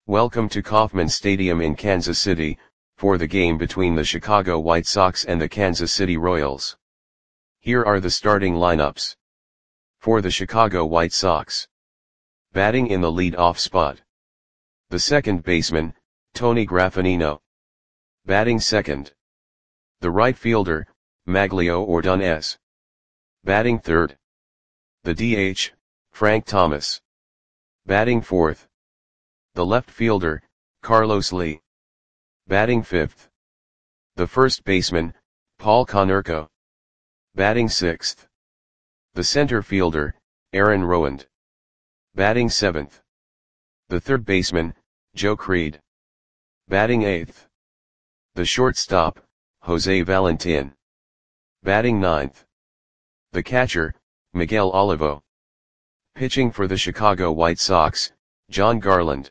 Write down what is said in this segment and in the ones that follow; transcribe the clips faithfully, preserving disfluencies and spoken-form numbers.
Welcome to Kauffman Stadium in Kansas City, for the game between the Chicago White Sox and the Kansas City Royals. Here are the starting lineups. For the Chicago White Sox. Batting in the lead-off spot. The second baseman, Tony Graffagnino. Batting second. The right fielder, Magglio Ordonez. Batting third. The D H, Frank Thomas. Batting fourth. The left fielder, Carlos Lee. Batting fifth. The first baseman, Paul Konerko. Batting sixth. The center fielder, Aaron Rowand. Batting seventh. The third baseman, Joe Creed. Batting eighth. The shortstop, Jose Valentin. Batting ninth. The catcher, Miguel Olivo. Pitching for the Chicago White Sox, Jon Garland.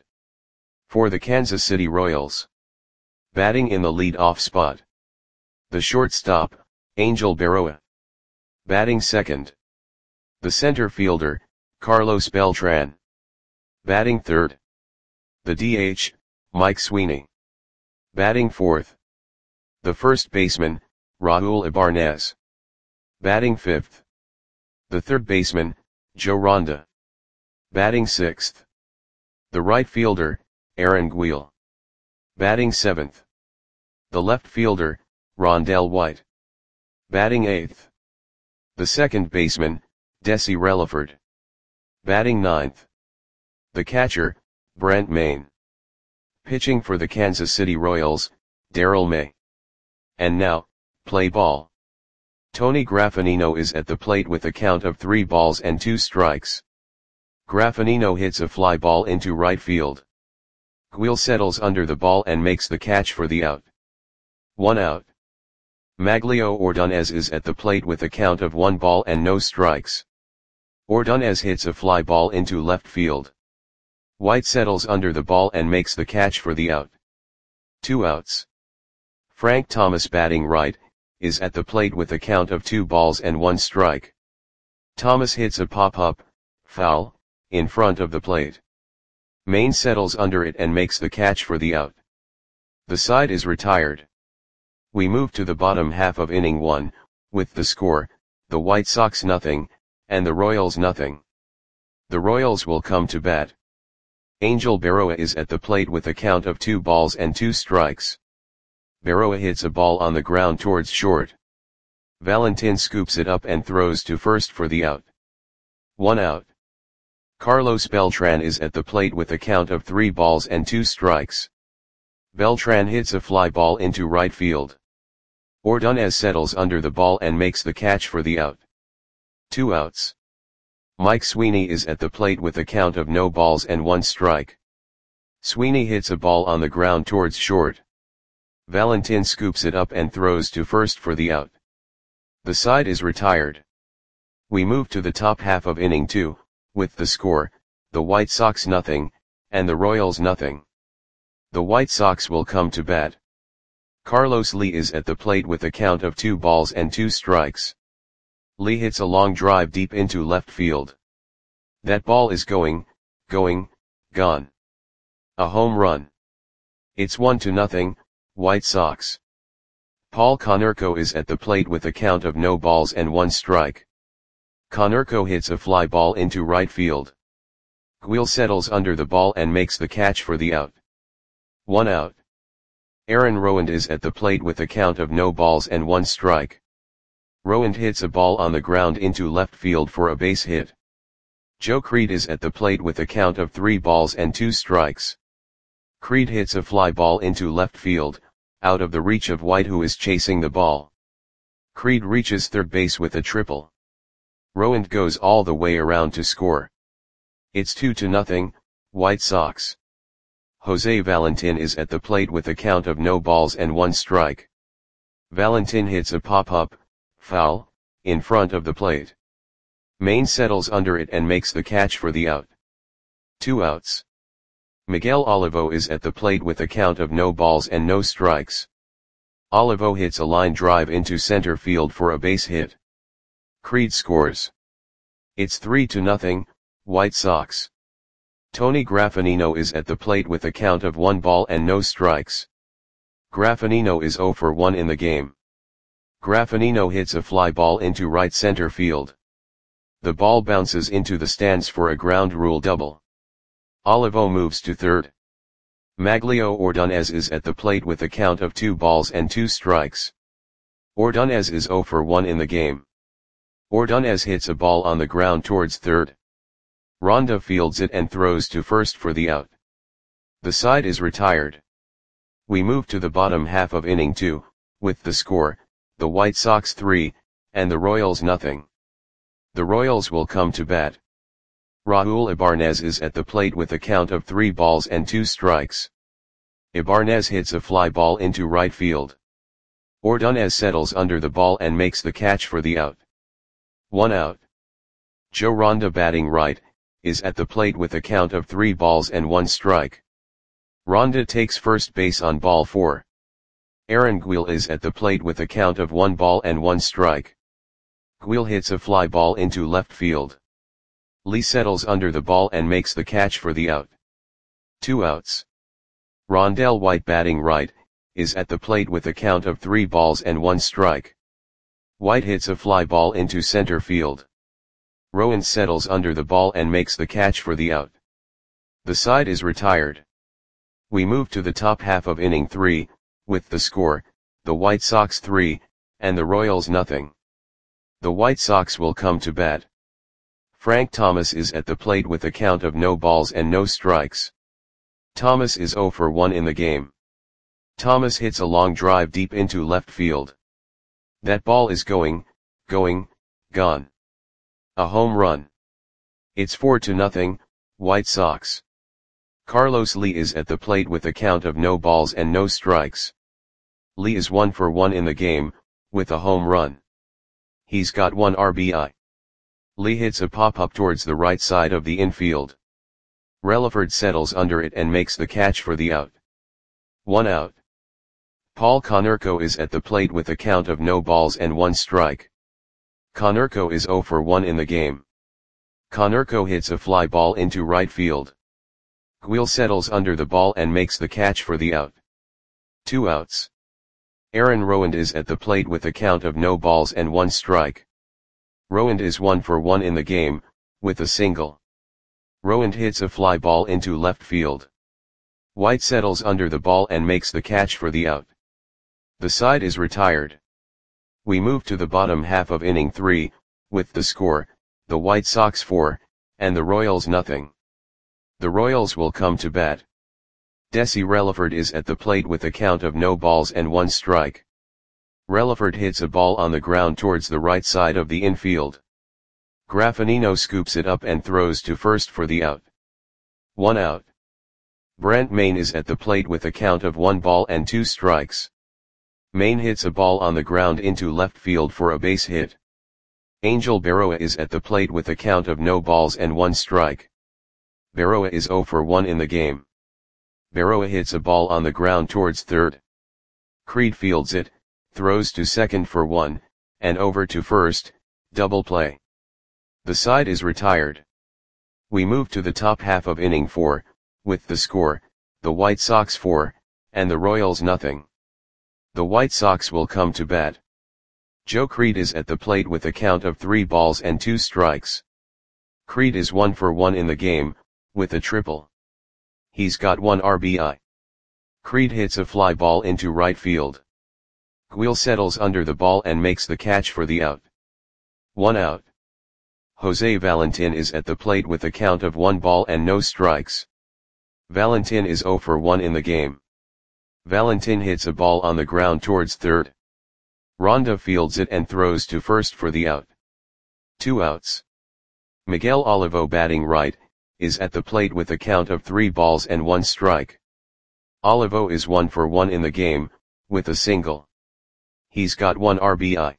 For the Kansas City Royals. Batting in the lead-off spot. The shortstop, Angel Berroa. Batting second. The center fielder, Carlos Beltran. Batting third. The D H, Mike Sweeney. Batting fourth. The first baseman, Raul Ibanez. Batting fifth. The third baseman, Joe Ronda. Batting sixth. The right fielder, Aaron Guil. Batting seventh. The left fielder, Rondell White. Batting eighth. The second baseman, Desi Relaford. Batting ninth. The catcher, Brent Mayne. Pitching for the Kansas City Royals, Darrell May. And now, play ball. Tony Graffagnino is at the plate with a count of three balls and two strikes. Graffagnino hits a fly ball into right field. Guil settles under the ball and makes the catch for the out. One out. Magglio Ordonez is at the plate with a count of one ball and no strikes. Ordonez hits a fly ball into left field. White settles under the ball and makes the catch for the out. Two outs. Frank Thomas, batting right, is at the plate with a count of two balls and one strike. Thomas hits a pop-up, foul, in front of the plate. Mayne settles under it and makes the catch for the out. The side is retired. We move to the bottom half of inning one, with the score, the White Sox nothing, and the Royals nothing. The Royals will come to bat. Angel Berroa is at the plate with a count of two balls and two strikes. Berroa hits a ball on the ground towards short. Valentin scoops it up and throws to first for the out. One out. Carlos Beltran is at the plate with a count of three balls and two strikes. Beltran hits a fly ball into right field. Ordonez settles under the ball and makes the catch for the out. Two outs. Mike Sweeney is at the plate with a count of no balls and one strike. Sweeney hits a ball on the ground towards short. Valentin scoops it up and throws to first for the out. The side is retired. We move to the top half of inning two, with the score, the White Sox nothing, and the Royals nothing. The White Sox will come to bat. Carlos Lee is at the plate with a count of two balls and two strikes. Lee hits a long drive deep into left field. That ball is going, going, gone. A home run. It's one to nothing, White Sox. Paul Konerko is at the plate with a count of no balls and one strike. Konerko hits a fly ball into right field. Guil settles under the ball and makes the catch for the out. One out. Aaron Rowand is at the plate with a count of no balls and one strike. Rowand hits a ball on the ground into left field for a base hit. Joe Creed is at the plate with a count of three balls and two strikes. Creed hits a fly ball into left field, out of the reach of White, who is chasing the ball. Creed reaches third base with a triple. Rowand goes all the way around to score. It's two to nothing, White Sox. Jose Valentin is at the plate with a count of no balls and one strike. Valentin hits a pop-up, foul, in front of the plate. Mayne settles under it and makes the catch for the out. Two outs. Miguel Olivo is at the plate with a count of no balls and no strikes. Olivo hits a line drive into center field for a base hit. Creed scores. It's three to nothing, White Sox. Tony Graffagnino is at the plate with a count of one ball and no strikes. Graffagnino is zero for one in the game. Graffagnino hits a fly ball into right center field. The ball bounces into the stands for a ground rule double. Olivo moves to third. Maglio Ordonez is at the plate with a count of two balls and two strikes. Ordonez is zero for one in the game. Ordonez hits a ball on the ground towards third. Ronda fields it and throws to first for the out. The side is retired. We move to the bottom half of inning two, with the score, the White Sox three, and the Royals nothing. The Royals will come to bat. Raul Ibanez is at the plate with a count of three balls and two strikes. Ibanez hits a fly ball into right field. Ordonez settles under the ball and makes the catch for the out. One out. Joe Ronda, batting right, is at the plate with a count of three balls and one strike. Ronda takes first base on ball four. Aaron Guil is at the plate with a count of one ball and one strike. Guil hits a fly ball into left field. Lee settles under the ball and makes the catch for the out. Two outs. Rondell White, batting right, is at the plate with a count of three balls and one strike. White hits a fly ball into center field. Rowan settles under the ball and makes the catch for the out. The side is retired. We move to the top half of inning three, with the score, the White Sox three, and the Royals nothing. The White Sox will come to bat. Frank Thomas is at the plate with a count of no balls and no strikes. Thomas is zero for one in the game. Thomas hits a long drive deep into left field. That ball is going, going, gone. A home run. It's four to nothing, White Sox. Carlos Lee is at the plate with a count of no balls and no strikes. Lee is one for one in the game, with a home run. He's got one R B I. Lee hits a pop-up towards the right side of the infield. Relaford settles under it and makes the catch for the out. One out. Paul Konerko is at the plate with a count of no balls and one strike. Konerko is zero for one in the game. Konerko hits a fly ball into right field. Guil settles under the ball and makes the catch for the out. Two outs. Aaron Rowand is at the plate with a count of no balls and one strike. Rowand is one for one in the game, with a single. Rowand hits a fly ball into left field. White settles under the ball and makes the catch for the out. The side is retired. We move to the bottom half of inning three, with the score, the White Sox four, and the Royals nothing. The Royals will come to bat. Desi Relaford is at the plate with a count of no balls and one strike. Relaford hits a ball on the ground towards the right side of the infield. Graffagnino scoops it up and throws to first for the out. One out. Brent Mayne is at the plate with a count of one ball and two strikes. Mayne hits a ball on the ground into left field for a base hit. Angel Berroa is at the plate with a count of no balls and one strike. Berroa is zero for one in the game. Berroa hits a ball on the ground towards third. Creed fields it, throws to second for one, and over to first, double play. The side is retired. We move to the top half of inning four, with the score, the White Sox four, and the Royals nothing. The White Sox will come to bat. Joe Creed is at the plate with a count of three balls and two strikes. Creed is one for one in the game, with a triple. He's got one R B I. Creed hits a fly ball into right field. Guil settles under the ball and makes the catch for the out. One out. Jose Valentin is at the plate with a count of one ball and no strikes. Valentin is zero for one in the game. Valentin hits a ball on the ground towards third. Ronda fields it and throws to first for the out. Two outs. Miguel Olivo, batting right, is at the plate with a count of three balls and one strike. Olivo is one for one in the game, with a single. He's got one R B I.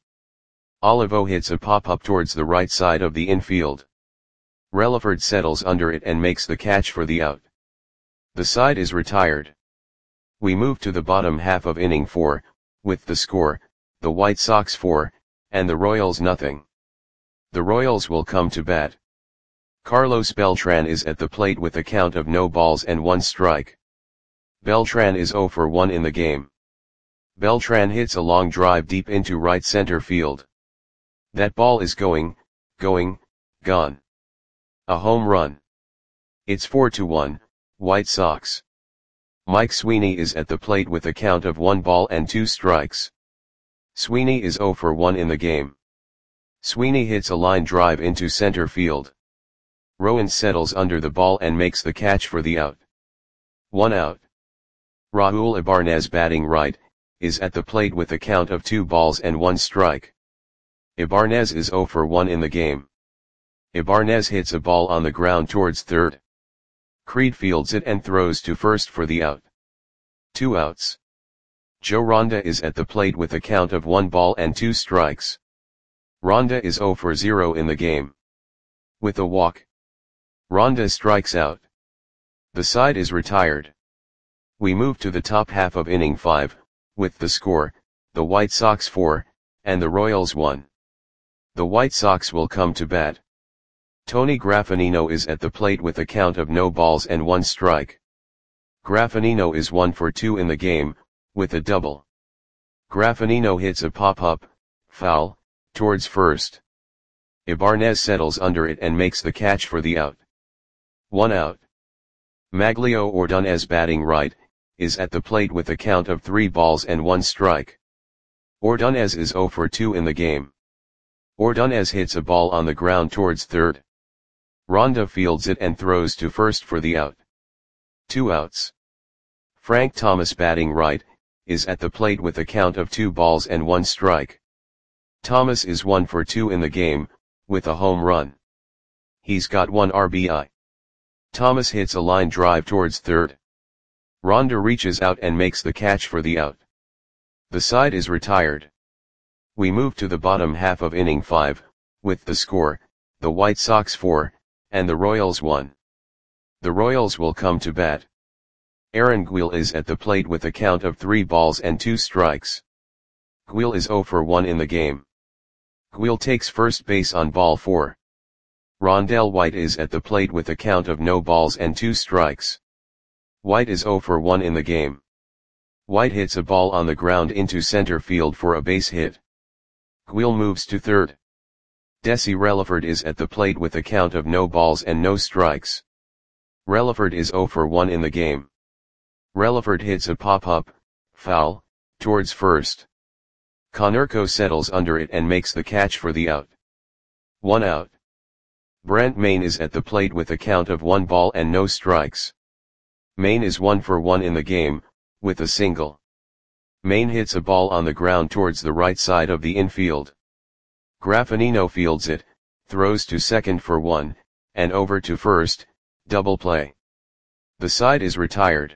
Olivo hits a pop-up towards the right side of the infield. Relaford settles under it and makes the catch for the out. The side is retired. We move to the bottom half of inning four, with the score, the White Sox four, and the Royals nothing. The Royals will come to bat. Carlos Beltran is at the plate with a count of no balls and one strike. Beltran is zero for one in the game. Beltran hits a long drive deep into right center field. That ball is going, going, gone. A home run. It's four to one, White Sox. Mike Sweeney is at the plate with a count of one ball and two strikes. Sweeney is zero for one in the game. Sweeney hits a line drive into center field. Rowan settles under the ball and makes the catch for the out. One out. Raul Ibanez, batting right, is at the plate with a count of two balls and one strike. Ibanez is zero for one in the game. Ibanez hits a ball on the ground towards third. Creed fields it and throws to first for the out. Two outs. Joe Ronda is at the plate with a count of one ball and two strikes. Ronda is zero for zero in the game. With a walk, Ronda strikes out. The side is retired. We move to the top half of inning five, with the score, the White Sox four, and the Royals one. The White Sox will come to bat. Tony Graffinino is at the plate with a count of no balls and one strike. Graffinino is one for two in the game, with a double. Graffinino hits a pop-up, foul, towards first. Ibanez settles under it and makes the catch for the out. One out. Maglio Ordonez, batting right, is at the plate with a count of three balls and one strike. Ordonez is zero for two in the game. Ordonez hits a ball on the ground towards third. Ronda fields it and throws to first for the out. Two outs. Frank Thomas, batting right, is at the plate with a count of two balls and one strike. Thomas is one for two in the game, with a home run. He's got one R B I. Thomas hits a line drive towards third. Ronda reaches out and makes the catch for the out. The side is retired. We move to the bottom half of inning five, with the score, the White Sox four, and the Royals one. The Royals will come to bat. Aaron Guil is at the plate with a count of three balls and two strikes. Guil is zero for one in the game. Guil takes first base on ball four. Rondell White is at the plate with a count of no balls and two strikes. White is zero for one in the game. White hits a ball on the ground into center field for a base hit. Guil moves to third. Desi Relaford is at the plate with a count of no balls and no strikes. Relaford is zero for one in the game. Relaford hits a pop-up, foul, towards first. Konerko settles under it and makes the catch for the out. One out. Brent Mayne is at the plate with a count of one ball and no strikes. Mayne is one for one in the game, with a single. Mayne hits a ball on the ground towards the right side of the infield. Graffinino fields it, throws to second for one, and over to first, double play. The side is retired.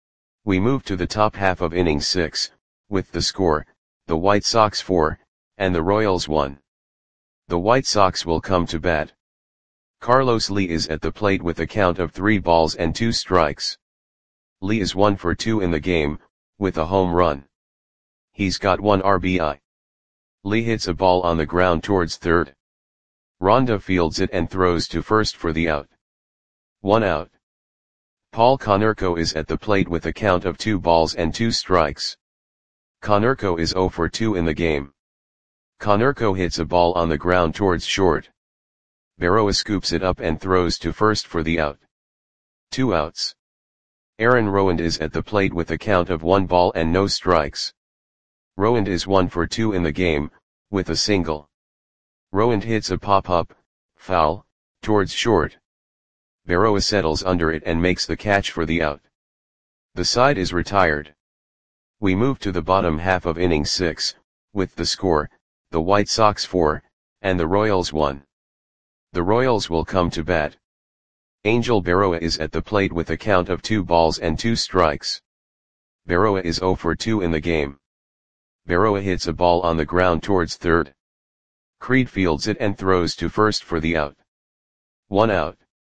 We move to the top half of inning six, with the score, the White Sox four, and the Royals one. The White Sox will come to bat. Carlos Lee is at the plate with a count of three balls and two strikes. Lee is one for two in the game, with a home run. He's got one R B I. Lee hits a ball on the ground towards third. Ronda fields it and throws to first for the out. One out. Paul Konerko is at the plate with a count of two balls and two strikes. Konerko is zero for two in the game. Konerko hits a ball on the ground towards short. Berroa scoops it up and throws to first for the out. Two outs. Aaron Rowand is at the plate with a count of one ball and no strikes. Rowand is one for two in the game, with a single. Rowand hits a pop-up, foul, towards short. Berroa settles under it and makes the catch for the out. The side is retired. We move to the bottom half of inning six, with the score, the White Sox four, and the Royals one. The Royals will come to bat. Angel Berroa is at the plate with a count of two balls and two strikes. Berroa is zero for two in the game. Berroa hits a ball on the ground towards third. Creed fields it and throws to first for the out. One out.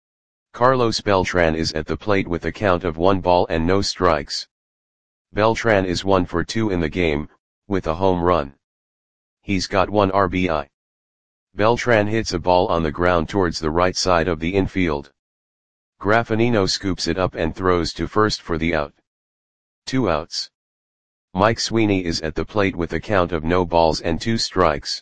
Carlos Beltran is at the plate with a count of one ball and no strikes. Beltran is one for two in the game, with a home run. He's got one R B I. Beltran hits a ball on the ground towards the right side of the infield. Graffinino scoops it up and throws to first for the out. Two outs. Mike Sweeney is at the plate with a count of no balls and two strikes.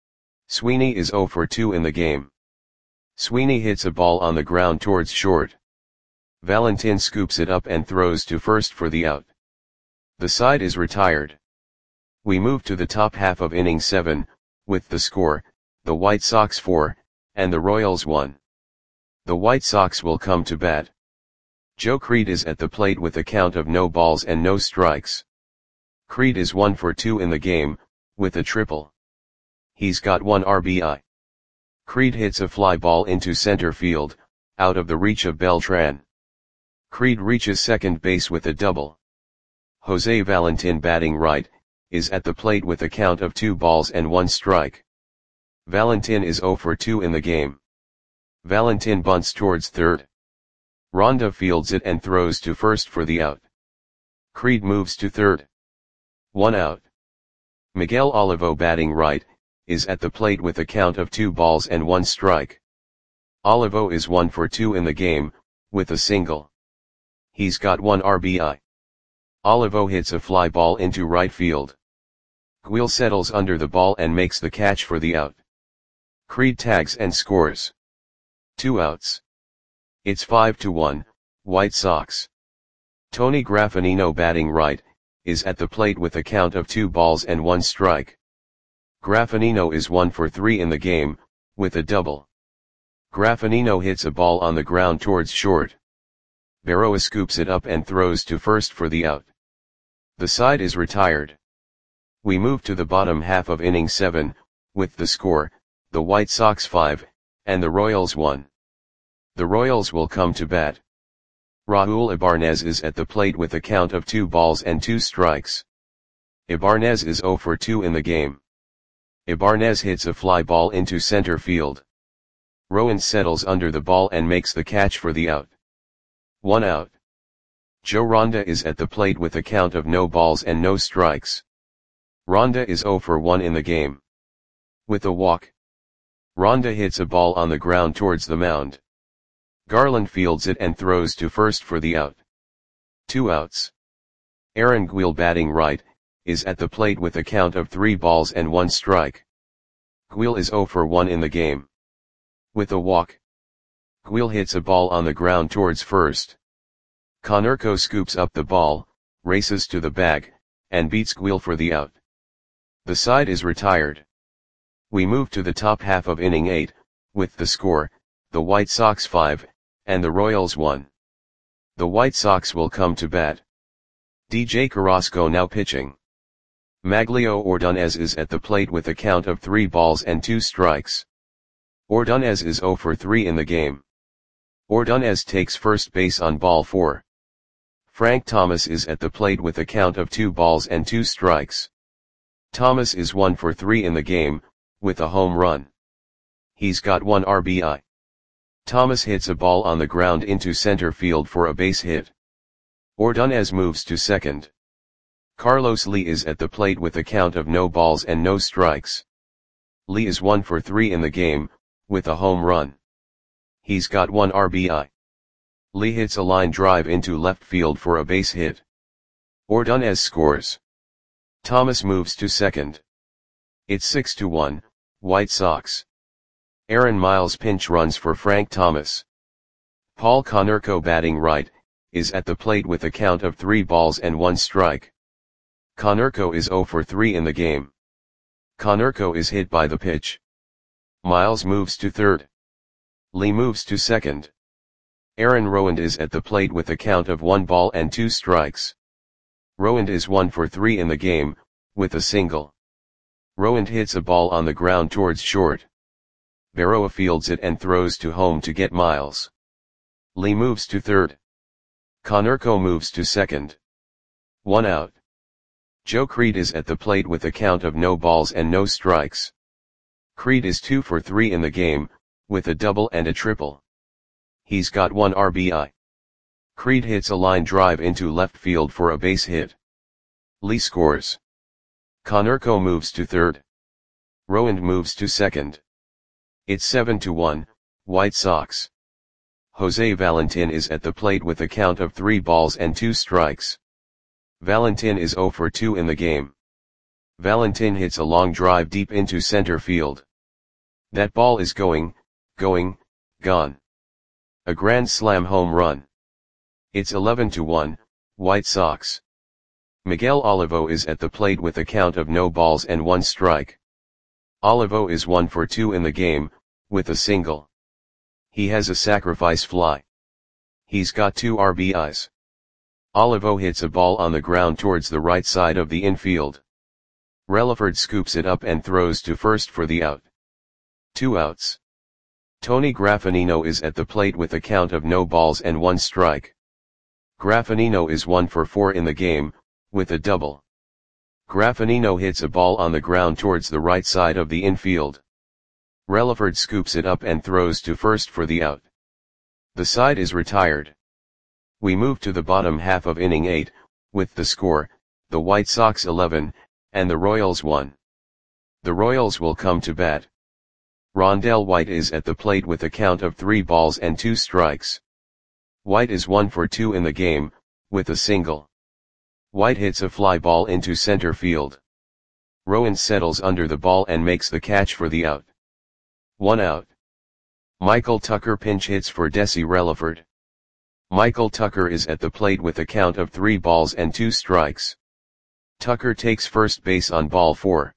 Sweeney is oh for two in the game. Sweeney hits a ball on the ground towards short. Valentin scoops it up and throws to first for the out. The side is retired. We move to the top half of inning seven, with the score, the White Sox four, and the Royals one. The White Sox will come to bat. Joe Creed is at the plate with a count of no balls and no strikes. Creed is one for two in the game, with a triple. He's got one R B I. Creed hits a fly ball into center field, out of the reach of Beltran. Creed reaches second base with a double. Jose Valentin, batting right, is at the plate with a count of two balls and one strike. Valentin is oh for two in the game. Valentin bunts towards third. Ronda fields it and throws to first for the out. Creed moves to third. One out. Miguel Olivo, batting right, is at the plate with a count of two balls and one strike. Olivo is one for two in the game, with a single. He's got one R B I. Olivo hits a fly ball into right field. Guil settles under the ball and makes the catch for the out. Creed tags and scores. Two outs. It's five to one, White Sox. Tony Graffinino, batting right, is at the plate with a count of two balls and one strike. Graffinino is one for three in the game, with a double. Graffinino hits a ball on the ground towards short. Berroa scoops it up and throws to first for the out. The side is retired. We move to the bottom half of inning seven, with the score, the White Sox five, and the Royals one. The Royals will come to bat. Raul Ibanez is at the plate with a count of two balls and two strikes. Ibanez is oh for two in the game. Ibanez hits a fly ball into center field. Rowan settles under the ball and makes the catch for the out. One out. Joe Ronda is at the plate with a count of no balls and no strikes. Ronda is oh for one in the game. With a walk. Ronda hits a ball on the ground towards the mound. Garland fields it and throws to first for the out. Two outs. Aaron Guil, batting right, is at the plate with a count of three balls and one strike. Guil is oh for one in the game. With a walk. Guil hits a ball on the ground towards first. Konerko scoops up the ball, races to the bag, and beats Guil for the out. The side is retired. We move to the top half of inning eight, with the score, the White Sox five, and the Royals one. The White Sox will come to bat. D J Carrasco now pitching. Maglio Ordonez is at the plate with a count of three balls and two strikes. Ordonez is oh for three in the game. Ordonez takes first base on ball four. Frank Thomas is at the plate with a count of two balls and two strikes. Thomas is one for three in the game, with a home run. He's got one R B I. Thomas hits a ball on the ground into center field for a base hit. Ordonez moves to second. Carlos Lee is at the plate with a count of no balls and no strikes. Lee is one for three in the game, with a home run. He's got one R B I. Lee hits a line drive into left field for a base hit. Ordonez scores. Thomas moves to second. It's six to one, White Sox. Aaron Miles pinch runs for Frank Thomas. Paul Konerko, batting right, is at the plate with a count of three balls and one strike. Konerko is oh for three in the game. Konerko is hit by the pitch. Miles moves to third. Lee moves to second. Aaron Rowand is at the plate with a count of one ball and two strikes. Rowand is one for three in the game, with a single. Rowand hits a ball on the ground towards short. Berroa fields it and throws to home to get Miles. Lee moves to third. Konerko moves to second. One out. Joe Creed is at the plate with a count of no balls and no strikes. Creed is two for three in the game, with a double and a triple. He's got one R B I. Creed hits a line drive into left field for a base hit. Lee scores. Konerko moves to third. Rowand moves to second. It's seven to one, White Sox. Jose Valentin is at the plate with a count of three balls and two strikes. Valentin is zero for two in the game. Valentin hits a long drive deep into center field. That ball is going, going, gone. A grand slam home run. It's eleven to one, White Sox. Miguel Olivo is at the plate with a count of no balls and one strike. Olivo is one for two in the game, with a single. He has a sacrifice fly. He's got two R B Is. Olivo hits a ball on the ground towards the right side of the infield. Relaford scoops it up and throws to first for the out. Two outs. Tony Graffinino is at the plate with a count of no balls and one strike. Graffinino is one for four in the game, with a double. Graffinino hits a ball on the ground towards the right side of the infield. Relaford scoops it up and throws to first for the out. The side is retired. We move to the bottom half of inning eight, with the score, the White Sox eleven, and the Royals one. The Royals will come to bat. Rondell White is at the plate with a count of three balls and two strikes. White is one for two in the game, with a single. White hits a fly ball into center field. Rowan settles under the ball and makes the catch for the out. One out. Michael Tucker pinch hits for Desi Relaford. Michael Tucker is at the plate with a count of three balls and two strikes. Tucker takes first base on ball four.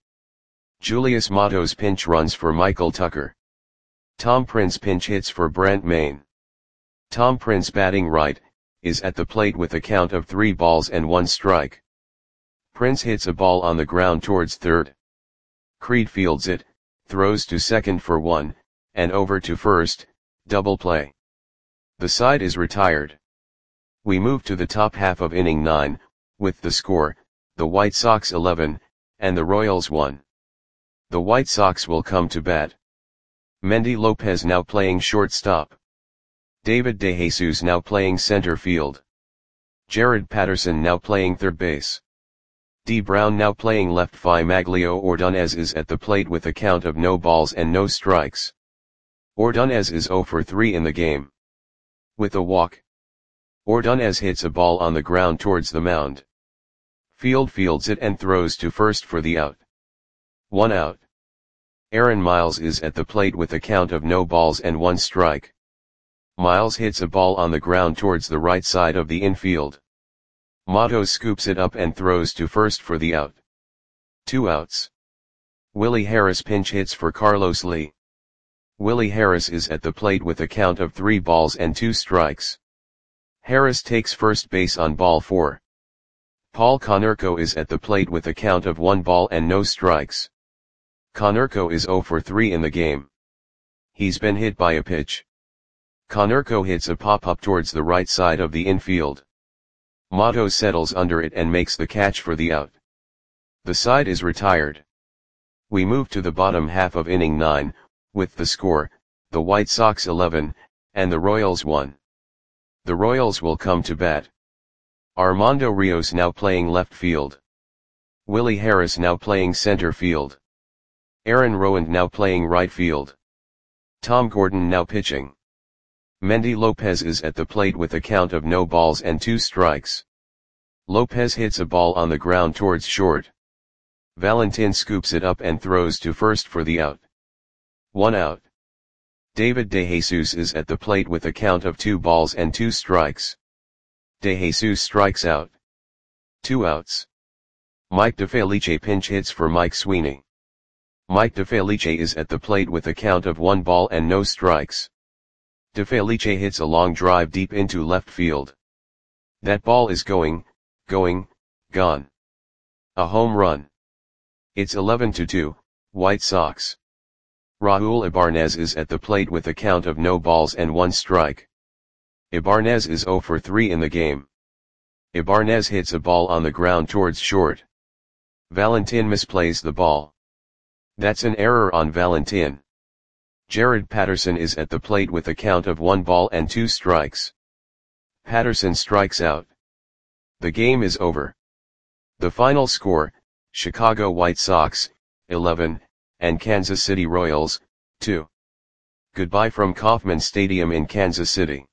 Julius Matos pinch runs for Michael Tucker. Tom Prince pinch hits for Brent Mayne. Tom Prince, batting right, is at the plate with a count of three balls and one strike. Prince hits a ball on the ground towards third. Creed fields it, throws to second for one, and over to first, double play. The side is retired. We move to the top half of inning nine, with the score, the White Sox eleven, and the Royals one. The White Sox will come to bat. Mendy Lopez now playing shortstop. David DeJesus now playing center field. Jared Patterson now playing third base. D. Brown now playing left. Fi Maglio Ordonez is at the plate with a count of no balls and no strikes. Ordonez is zero for three in the game. With a walk. Ordonez hits a ball on the ground towards the mound. Field fields it and throws to first for the out. One out. Aaron Miles is at the plate with a count of no balls and one strike. Miles hits a ball on the ground towards the right side of the infield. Matos scoops it up and throws to first for the out. Two outs. Willie Harris pinch hits for Carlos Lee. Willie Harris is at the plate with a count of three balls and two strikes. Harris takes first base on ball four. Paul Konerko is at the plate with a count of one ball and no strikes. Konerko is zero for three in the game. He's been hit by a pitch. Konerko hits a pop-up towards the right side of the infield. Matos settles under it and makes the catch for the out. The side is retired. We move to the bottom half of inning nine, with the score, the White Sox eleven, and the Royals one. The Royals will come to bat. Armando Rios now playing left field. Willie Harris now playing center field. Aaron Rowand now playing right field. Tom Gordon now pitching. Mendy Lopez is at the plate with a count of no balls and two strikes. Lopez hits a ball on the ground towards short. Valentin scoops it up and throws to first for the out. One out. David DeJesus is at the plate with a count of two balls and two strikes. DeJesus strikes out. Two outs. Mike DeFelice pinch hits for Mike Sweeney. Mike DeFelice is at the plate with a count of one ball and no strikes. DeFelice hits a long drive deep into left field. That ball is going, going, gone. A home run. It's eleven to two, White Sox. Raul Ibanez is at the plate with a count of no balls and one strike. Ibanez is zero for three in the game. Ibanez hits a ball on the ground towards short. Valentin misplays the ball. That's an error on Valentin. Jared Patterson is at the plate with a count of one ball and two strikes. Patterson strikes out. The game is over. The final score, Chicago White Sox, eleven, and Kansas City Royals, two. Goodbye from Kauffman Stadium in Kansas City.